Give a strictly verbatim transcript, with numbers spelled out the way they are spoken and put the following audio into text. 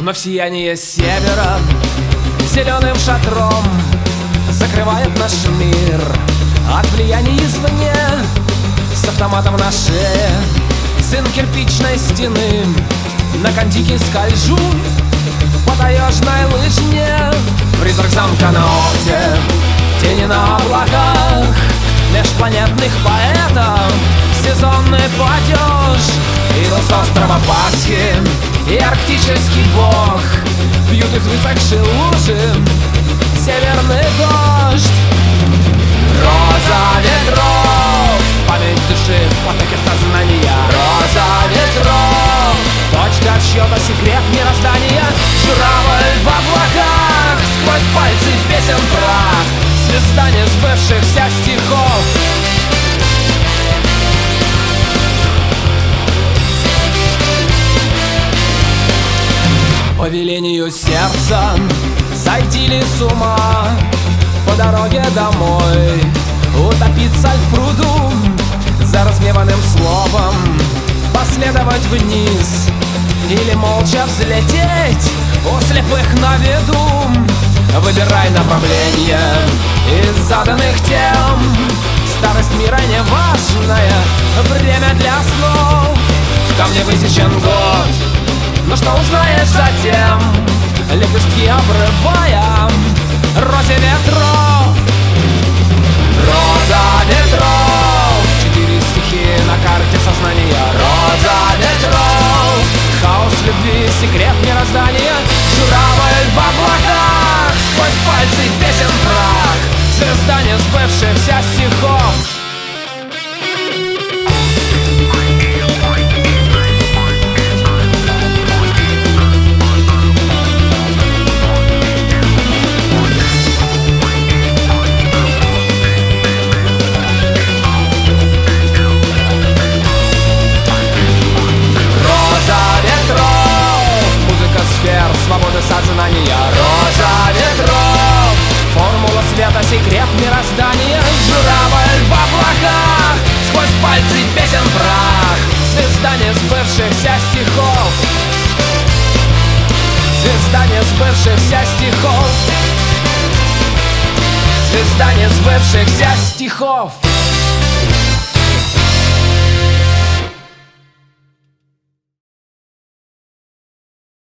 Но в сиянии севера зеленым шатром закрывает наш мир от влияния извне. С автоматом на шее, сын кирпичной стены, на кондике скольжу по таежной лыжне. Призрак замка на окне, тени на облаках, межпланетных поэтов сезонный падеж. Идут с острова Пасхи и арктический бог пьют из высохшей лужи северный дождь. Роза ветров, память души в потоке сознания. Роза ветров, точка отсчета, секрет мироздания. Журавль в облаках, сквозь пальцы песен прах, звезда несбывшихся стихов. По велению сердца сойти ли с ума, по дороге домой утопиться в пруду, за разгневанным словом последовать вниз или молча взлететь у слепых на виду. Выбирай направление из заданных тем. Старость мира не важная, время для снов. В камне высечен год, но что узнаешь затем, лепестки обрывая розе ветров. Роза ветров, четыре стихи на карте сознания. Роза ветров, хаос любви, секрет мироздания. Журавль в облаках, сквозь пальцы песен прах, звезда несбывшихся стихов. Свобода сознания. Роза ветров, формула света, секрет мироздания. Журавль в облаках, сквозь пальцы песен прах, звезда несбывшихся стихов. Звезда несбывшихся стихов. Звезда несбывшихся стихов.